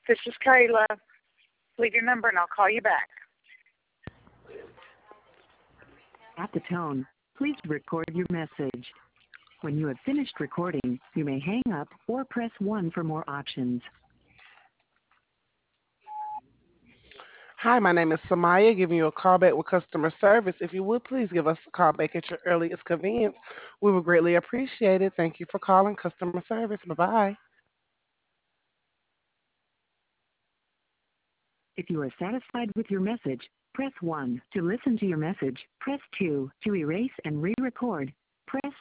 This is Kayla. Leave your number and I'll call you back. At the tone, please record your message. When you have finished recording, you may hang up or press 1 for more options. Hi, my name is Samaya, giving you a call back with customer service. If you would please give us a call back at your earliest convenience, we would greatly appreciate it. Thank you for calling customer service. Bye-bye. If you are satisfied with your message, press 1. To listen to your message, press 2. To erase and re-record, press